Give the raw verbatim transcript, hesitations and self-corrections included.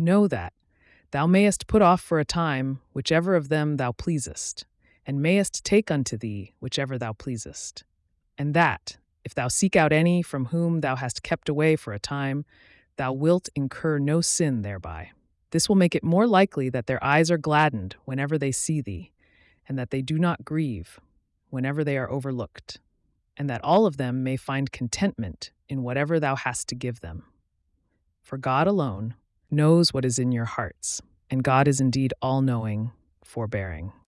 Know that thou mayest put off for a time whichever of them thou pleasest, and mayest take unto thee whichever thou pleasest. And that, if thou seek out any from whom thou hast kept away for a time, thou wilt incur no sin thereby. This will make it more likely that their eyes are gladdened whenever they see thee, and that they do not grieve whenever they are overlooked, and that all of them may find contentment in whatever thou hast to give them. For God alone knows what is in your hearts, and God is indeed all-knowing, forbearing.